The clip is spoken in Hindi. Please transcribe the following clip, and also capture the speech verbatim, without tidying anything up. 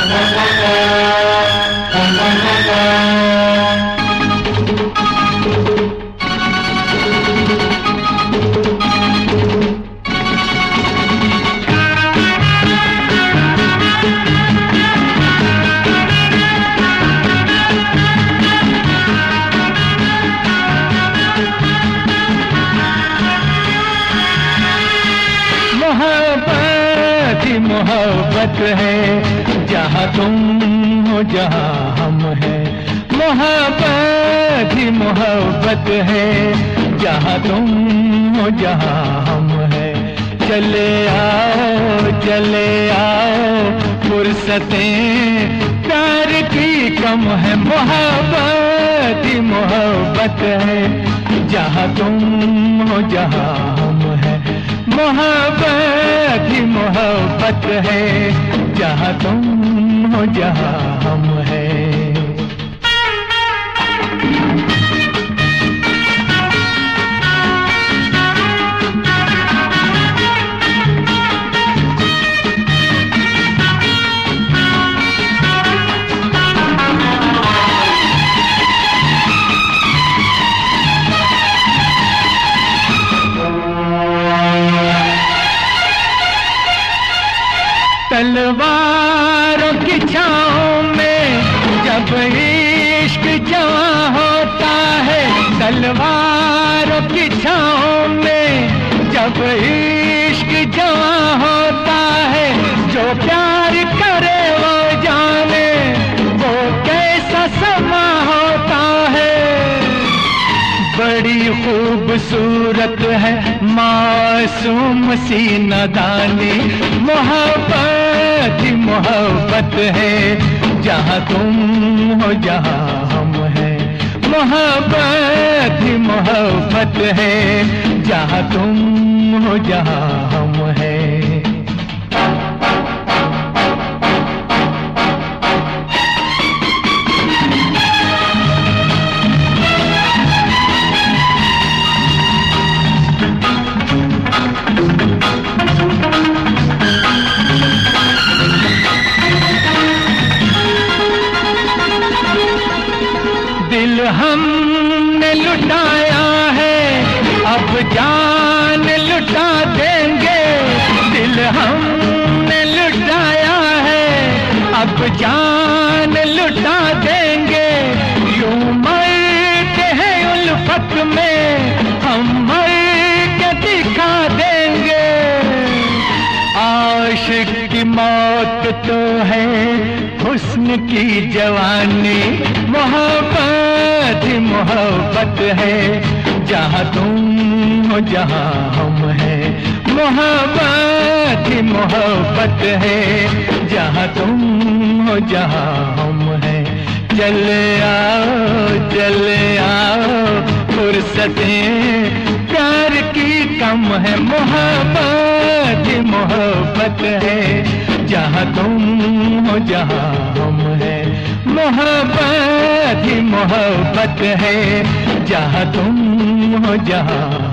मोहब्बत है जहाँ तुम हो जहाँ हम हैं। मोहब्बत ही मोहब्बत है जहाँ तुम हो जहाँ हम हैं। चले आओ चले आओ फुर्सतें प्यार की कम है। मोहब्बत ही मोहब्बत है जहाँ तुम हो जहाँ हम हैं। मोहब्बत ही मोहब्बत है जहाँ तुम हो जहाँ हम हैं। तलवारों की छाँव में जब इश्क जवां होता है। तलवारों की छाँव में जब इश्क जवां होता है। जो प्यार करे वो जाने वो कैसा समा होता है। बड़ी खूबसूरत है मासूम सी नादानी। मोहब्बत ही मोहब्बत है जहाँ तुम हो जहाँ हम हैं। मोहब्बत ही मोहब्बत है जहाँ तुम हो जहाँ हम हैं। दिल हमने लुटाया है अब जान लुटा देंगे। दिल हमने लुटाया है अब जान लुटा देंगे। यूं मरते हैं उल्फत में हम मर के दिखा देंगे। आशिक की मौत तो है हुस्न की जवानी। मोहब्बत ही मोहब्बत है जहाँ तुम हो जहाँ हम हैं। मोहब्बत ही मोहब्बत है जहाँ तुम हो जहाँ हम हैं। चले आओ चले आओ फुर्सतें प्यार की कम है। मोहब्बत ही मोहब्बत है जहाँ तुम हो जहाँ हम हैं। मोहब्बत ही मोहब्बत है जहाँ तुम हो जहाँ